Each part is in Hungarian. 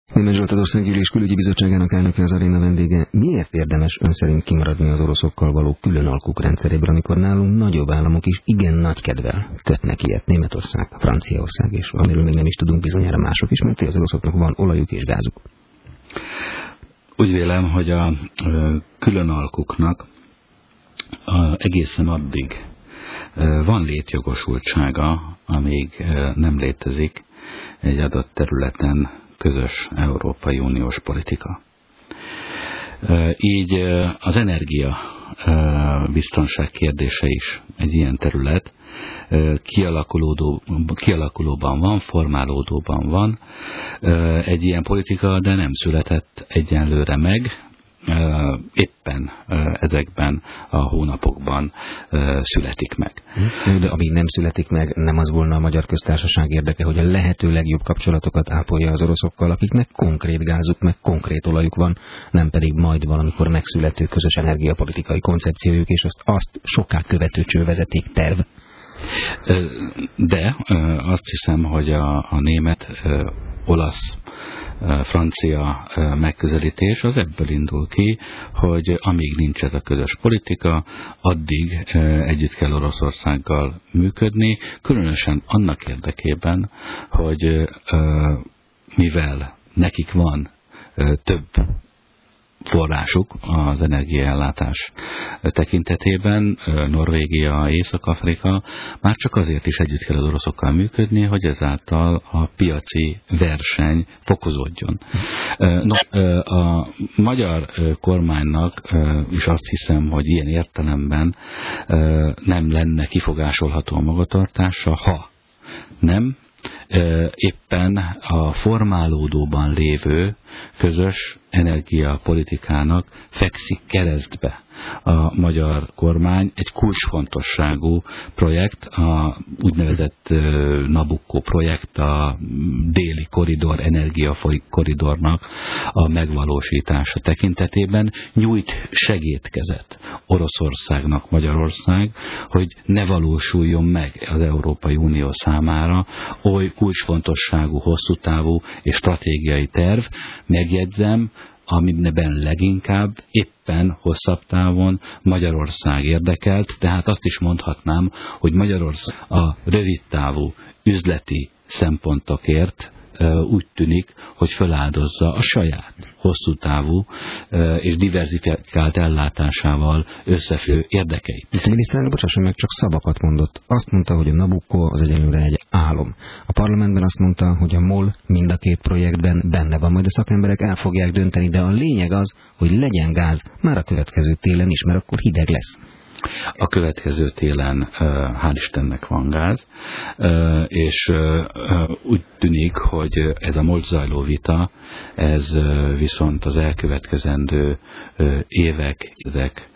Németh Zsolt, az Országgyűlés Külügyi Bizottságának elnöke, az aréna vendége. Miért érdemes ön szerint kimaradni az oroszokkal való különalkuk rendszeréből, amikor nálunk nagyobb államok is igen nagy kedvel kötnek ilyet? Németország, Franciaország, és amiről még nem is tudunk bizonyára mások is, mert az oroszoknak van olajuk és gázuk. Úgy vélem, hogy a különalkuknak egészen addig van létjogosultsága, amíg nem létezik egy adott területen közös Európai Uniós politika. Így az energia biztonság kérdése is egy ilyen terület, kialakulóban van, formálódóban van egy ilyen politika, de nem született egyenlőre meg. Éppen ezekben a hónapokban születik meg. De amíg nem születik meg, nem az volna a Magyar Köztársaság érdeke, hogy a lehető legjobb kapcsolatokat ápolja az oroszokkal, akiknek konkrét gázuk, meg konkrét olajuk van, nem pedig majd valamikor megszülető közös energiapolitikai koncepciójuk, és azt soká követő csővezeték terv. De azt hiszem, hogy a német, olasz, francia megközelítés az ebből indul ki, hogy amíg nincs ez a közös politika, addig együtt kell Oroszországgal működni, különösen annak érdekében, hogy mivel nekik van több forrásuk az energiaellátás tekintetében, Norvégia, Észak-Afrika, már csak azért is együtt kell az oroszokkal működni, hogy ezáltal a piaci verseny fokozódjon. A magyar kormánynak is azt hiszem, hogy ilyen értelemben nem lenne kifogásolható a magatartása, ha nem éppen a formálódóban lévő közös energiapolitikának fekszik keresztbe a magyar kormány. Egy kulcsfontosságú projekt, a úgynevezett Nabucco projekt, a déli koridor, energiakoridornak a megvalósítása tekintetében nyújt segédkezet Oroszországnak Magyarország, hogy ne valósuljon meg az Európai Unió számára oly kulcsfontosságú, hosszú távú és stratégiai terv, megjegyzem, amiben leginkább éppen hosszabb távon Magyarország érdekelt, tehát azt is mondhatnám, hogy Magyarország a rövidtávú üzleti szempontokért úgy tűnik, hogy feláldozza a saját hosszú távú és diverzifikált ellátásával összefüggő érdekeit. A miniszterelnök, bocsásson meg, csak szavakat mondott. Azt mondta, hogy a Nabucco az egyelőre egy álom. A parlamentben azt mondta, hogy a MOL mind a két projektben benne van, majd a szakemberek el fogják dönteni, de a lényeg az, hogy legyen gáz már a következő télen is, mert akkor hideg lesz. A következő télen hál' Istennek van gáz, és úgy tűnik, hogy ez a most zajló vita, ez viszont az elkövetkezendő évek, ezek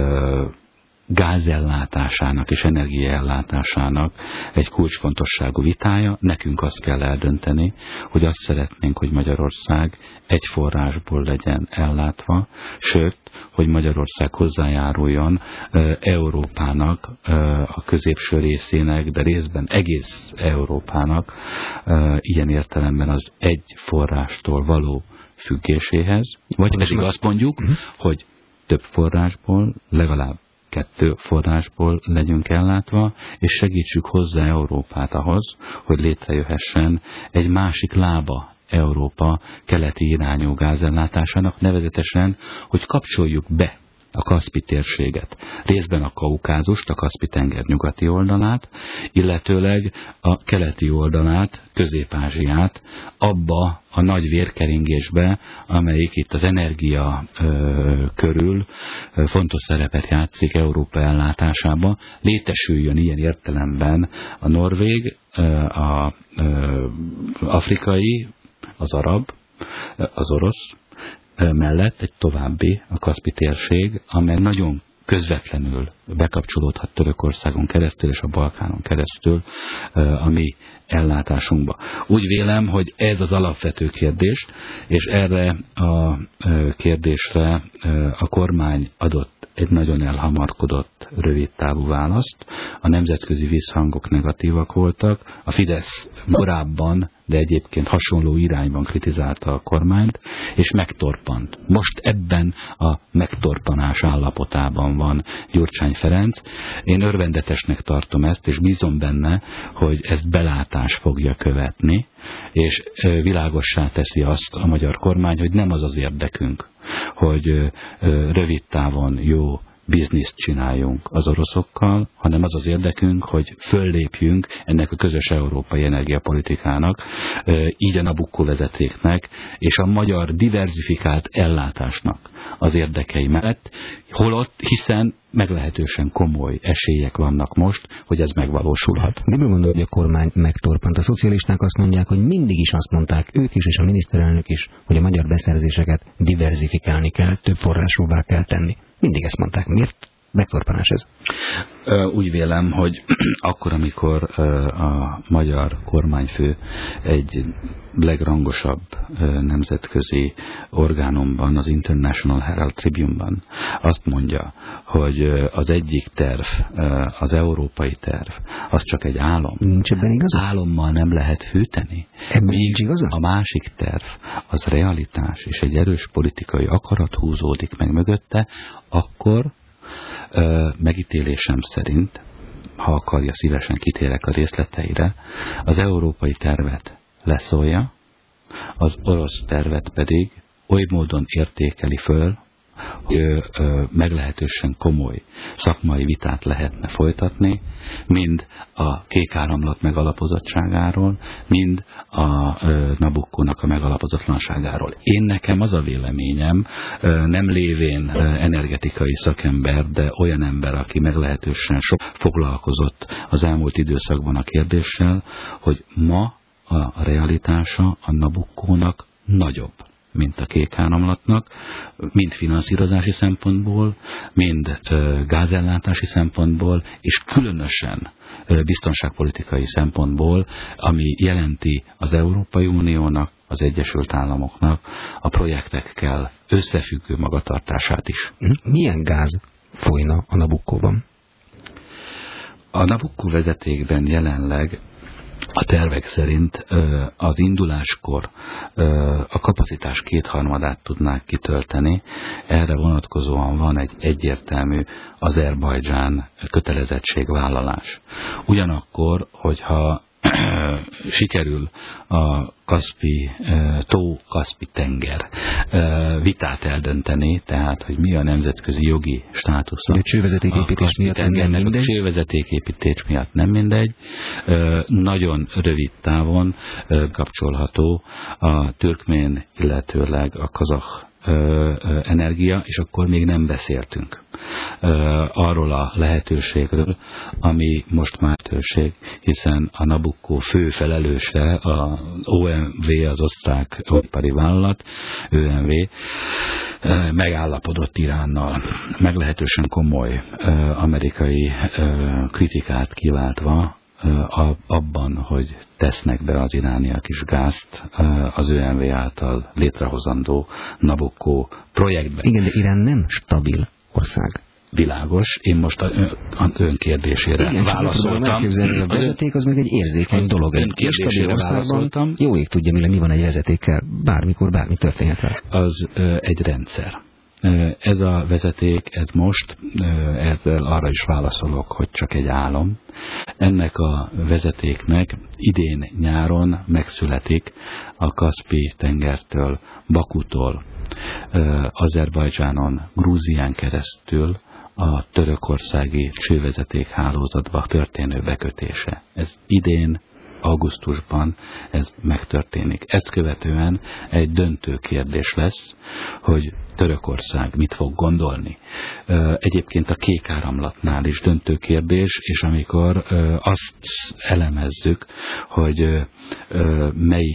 gázellátásának és energiaellátásának egy kulcsfontosságú vitája. Nekünk azt kell eldönteni, hogy azt szeretnénk, hogy Magyarország egy forrásból legyen ellátva, sőt, hogy Magyarország hozzájáruljon Európának, a középső részének, de részben egész Európának ilyen értelemben az egy forrástól való függéséhez, vagy pedig azt mondjuk, hogy több forrásból, legalább 2 forrásból legyünk ellátva, és segítsük hozzá Európát ahhoz, hogy létrejöhessen egy másik lába Európa keleti irányú gázellátásának, nevezetesen, hogy kapcsoljuk be a Kaszpi térséget, részben a Kaukázust, a Kaszpi-tenger nyugati oldalát, illetőleg a keleti oldalát, Közép-Ázsiát abba a nagy vérkeringésbe, amelyik itt az energia körül fontos szerepet játszik Európa ellátásába, létesüljön ilyen értelemben a norvég, a afrikai, az arab, az orosz, mellett egy további, a Kaszpi térség, amely nagyon közvetlenül bekapcsolódhat Törökországon keresztül és a Balkánon keresztül a mi ellátásunkba. Úgy vélem, hogy ez az alapvető kérdés, és erre a kérdésre a kormány adott egy nagyon elhamarkodott, rövidtávú választ. A nemzetközi visszhangok negatívak voltak. A Fidesz korábban de egyébként hasonló irányban kritizálta a kormányt, és megtorpant. Most ebben a megtorpanás állapotában van Gyurcsány Ferenc. Én örvendetesnek tartom ezt, és bízom benne, hogy ezt belátás fogja követni, és világossá teszi azt a magyar kormány, hogy nem az az érdekünk, hogy rövid távon jó bizniszt csináljunk az oroszokkal, hanem az az érdekünk, hogy föllépjünk ennek a közös európai energiapolitikának, így a Nabucco vezetéknek és a magyar diverzifikált ellátásnak az érdekei mellett, holott, hiszen meglehetősen komoly esélyek vannak most, hogy ez megvalósulhat. Miből gondolod, hogy a kormány megtorpant? A szocialisták azt mondják, hogy mindig is azt mondták, ők is és a miniszterelnök is, hogy a magyar beszerzéseket diverzifikálni kell, több forrásúvá kell tenni. Mindig ezt mondták. Miért megtorpanás ez? Úgy vélem, hogy akkor, amikor a magyar kormányfő egy legrangosabb nemzetközi orgánumban, az International Herald Tribune-ban azt mondja, hogy az egyik terv, az európai terv, az csak egy álom. Nincs ebben igaz? Álommal nem lehet fűteni. Ebben nincs igaza? A másik terv, az realitás, és egy erős politikai akarat húzódik meg mögötte, akkor megítélésem szerint, ha akarja, szívesen kitérek a részleteire, az európai tervet leszólja, az orosz tervet pedig oly módon értékeli föl, hogy meglehetősen komoly szakmai vitát lehetne folytatni, mind a kék áramlat megalapozottságáról, mind a Nabuccónak a megalapozatlanságáról. Én nekem az a véleményem, nem lévén energetikai szakember, de olyan ember, aki meglehetősen sok foglalkozott az elmúlt időszakban a kérdéssel, hogy ma a realitása a Nabuccónak nagyobb, mint a kék áramlatnak, mind finanszírozási szempontból, mind gázellátási szempontból, és különösen biztonságpolitikai szempontból, ami jelenti az Európai Uniónak, az Egyesült Államoknak a projektekkel összefüggő magatartását is. Milyen gáz folyna a Nabuccóban? A Nabucco vezetékben jelenleg a tervek szerint az induláskor a kapacitás 2/3 tudnák kitölteni. Erre vonatkozóan van egy egyértelmű Azerbajdzsán kötelezettségvállalás. Ugyanakkor, hogyha sikerül a Kaspi tenger vitát eldönteni, tehát, hogy mi a nemzetközi jogi státusza. A csővezetéképítés miatt nem mindegy? A csővezetéképítés miatt nem mindegy. Nagyon rövid távon kapcsolható a türkmén, illetőleg a kazakh energia, és akkor még nem beszéltünk arról a lehetőségről, ami most már lehetőség, hiszen a Nabucco fő felelőse, a OMV, az osztrák ipari vállalat, ÖMV, megállapodott Iránnal, meglehetősen komoly amerikai kritikát kiváltva abban, hogy tesznek be az irániak is gázt az ÖMV által létrehozandó Nabucco projektben. Igen, de Irán nem stabil ország. Világos, én most az ön kérdésére válaszoltam. A vezeték az meg egy érzékeny dolog. Ön kérdésére válaszoltam. Jó ég tudja, mi van egy vezetékkel, bármikor, bármi történhet. Az egy rendszer. Ez a vezeték, ez most, ezzel arra is válaszolok, hogy csak egy álom. Ennek a vezetéknek idén nyáron megszületik a Kaspi tengertől, Bakutól, Azerbajdzsánon, Grúzián keresztül a törökországi csővezeték hálózatba történő bekötése. Ez idén, augusztusban ez megtörténik. Ezt követően egy döntő kérdés lesz, hogy Törökország mit fog gondolni. Egyébként a kék áramlatnál is döntő kérdés, és amikor azt elemezzük, hogy melyik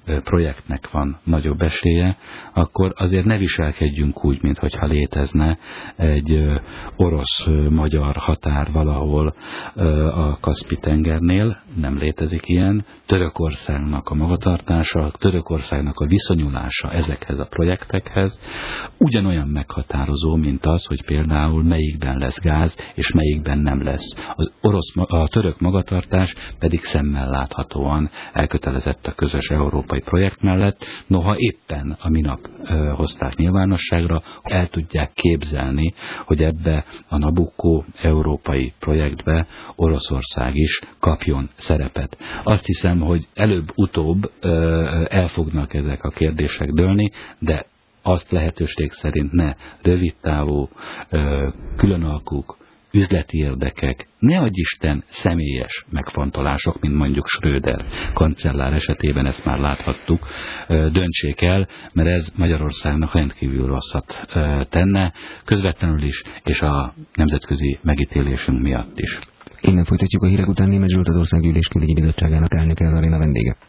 projektnek van nagyobb esélye, akkor azért ne viselkedjünk úgy, mintha létezne egy orosz-magyar határ valahol a Kaszpi-tengernél. Nem létezik ilyen. Törökországnak a magatartása, Törökországnak a viszonyulása ezekhez a projektekhez ugyanolyan meghatározó, mint az, hogy például melyikben lesz gáz, és melyikben nem lesz. A török magatartás pedig szemmel láthatóan elkötelezett a közös európai projekt mellett, noha éppen a minap hozták nyilvánosságra, el tudják képzelni, hogy ebbe a Nabucco európai projektbe Oroszország is kapjon szerepet. Azt hiszem, hogy előbb-utóbb el fognak ezek a kérdések dőlni, de azt lehetőség szerint ne rövidtávú, különalkúk, üzleti érdekek, ne adj Isten személyes megfontolások, mint mondjuk Schröder kancellár esetében, ezt már láthattuk, döntsék el, mert ez Magyarországnak rendkívül rosszat tenne, közvetlenül is, és a nemzetközi megítélésünk miatt is. Innen folytatjuk a hírek után. Németh Zsolt, az Országgyűlés Külügyi Bizottságának elnöke, az aréna vendége.